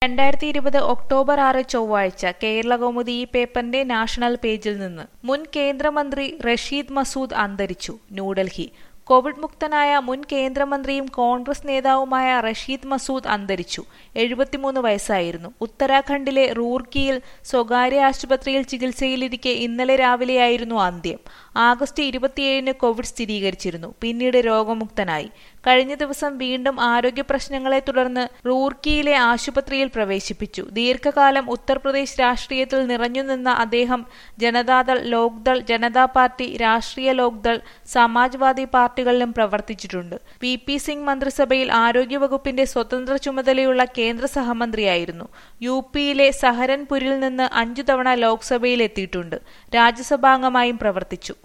2020 October 6 ചൊവ്വാഴ്ച കേരളകൗമുദി ഈ പേപ്പറിന്റെ നാഷണൽ പേജിൽ നിന്ന്. മുൻ കേന്ദ്രമന്ത്രി റഷീദ് മസൂദ് അന്തരിച്ചു. ന്യൂഡൽഹി. കോവിഡ് മുക്തനായ മുൻ കേന്ദ്രമന്ത്രിയും കോൺഗ്രസ് നേതാവുമായ റഷീദ് മസൂദ് അന്തരിച്ചു. 73 വയസ്സായിരുന്നു. ഉത്തരാഖണ്ഡിലെ റൂർക്കിയിൽ സ്വകാര്യ ആശുപത്രിയിൽ ചികിത്സയിലിരിക്കെ ഇന്നലെ രാവിലെയായിരുന്നു അന്ത്യം. ആഗസ്റ്റ് 27-ന് കോവിഡ് സ്ഥിരീകരിച്ചിരുന്നു. പിന്നീട് രോഗമുക്തനായി. കഴിഞ്ഞ ദിവസം വീണ്ടും ആരോഗ്യ പ്രശ്നങ്ങളെ തുടർന്ന് റൂർക്കിയിലെ ആശുപത്രിയിൽ പ്രവേശിപ്പിച്ചു. ദീർഘകാലം ഉത്തർപ്രദേശ് രാഷ്ട്രീയത്തിൽ നിറഞ്ഞുനിന്ന അദ്ദേഹം ജനതാദൾ, ലോക്ദൾ, ജനതാ പാർട്ടി, രാഷ്ട്രീയ ലോക്ദൾ, സമാജ്വാദി പാർട്ടികളിലും പ്രവർത്തിച്ചിട്ടുണ്ട്. VP സിംഗ് മന്ത്രിസഭയിൽ ആരോഗ്യവകുപ്പിന്റെ സ്വതന്ത്ര ചുമതലയുള്ള കേന്ദ്ര സഹമന്ത്രിയായിരുന്നു. UPയിലെ സഹരൻപുരിൽ നിന്ന് 5 തവണ ലോക്സഭയിൽ എത്തിയിട്ടുണ്ട്. രാജ്യസഭാംഗമായും പ്രവർത്തിച്ചു.